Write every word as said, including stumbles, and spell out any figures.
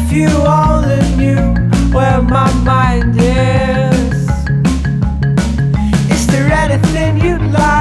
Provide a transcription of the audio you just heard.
If you only knew where my mind is, is there anything you'd like?